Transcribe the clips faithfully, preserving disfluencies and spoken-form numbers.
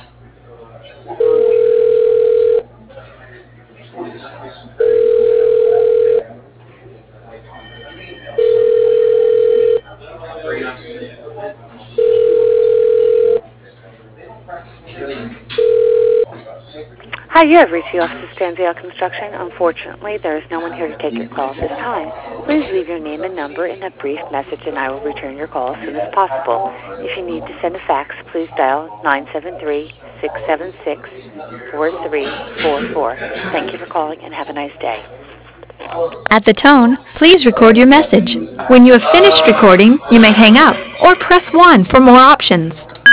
Hi, you have reached the office of Stanziel Construction. Unfortunately, there is no one here to take your call at this time. Please leave your name and number in a brief message, and I will return your call as soon as possible. If you need to send a fax, please dial nine seven three, six seven six, four three four four. Thank you for calling, and have a nice day. At the tone, please record your message. When you have finished recording, you may hang up or press one for more options.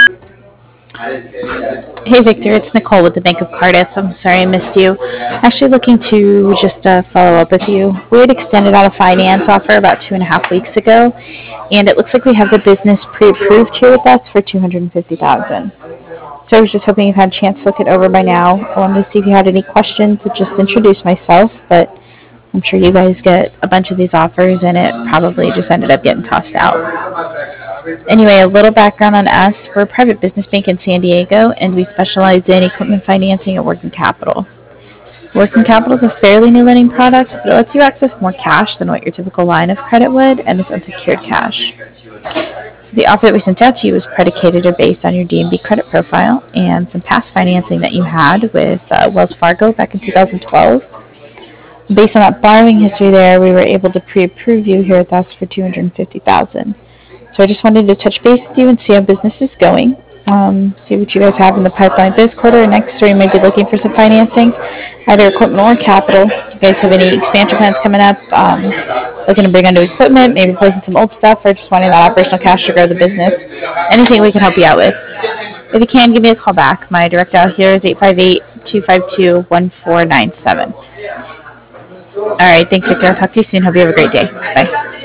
Hey Victor, it's Nicole with the Bank of Cardiff. I'm sorry I missed you. Actually looking to just uh, follow up with you. We had extended out a finance offer about two and a half weeks ago, and it looks like we have the business pre-approved here with us for two hundred fifty thousand dollars. So I was just hoping you've had a chance to look it over by now. I wanted to see if you had any questions to just introduce myself, but I'm sure you guys get a bunch of these offers, and it probably just ended up getting tossed out. Anyway, a little background on us. We're a private business bank in San Diego, and we specialize in equipment financing and working capital. Working capital is a fairly new lending product, but it lets you access more cash than what your typical line of credit would, and it's unsecured cash. The offer that we sent out to you was predicated or based on your D and B credit profile and some past financing that you had with uh, Wells Fargo back in two thousand twelve. Based on that borrowing history there, we were able to pre-approve you here with us for two hundred fifty thousand dollars. So I just wanted to touch base with you and see how business is going, um, see what you guys have in the pipeline this quarter or next, or you may be looking for some financing, either equipment or capital. If you guys have any expansion plans coming up, um, looking to bring on new equipment, maybe replacing some old stuff, or just wanting that operational cash to grow the business, anything we can help you out with. If you can, give me a call back. My direct dial here is eight five eight, two five two, one four nine seven. All right, thanks, Victor. I'll talk to you soon. Hope you have a great day. Bye.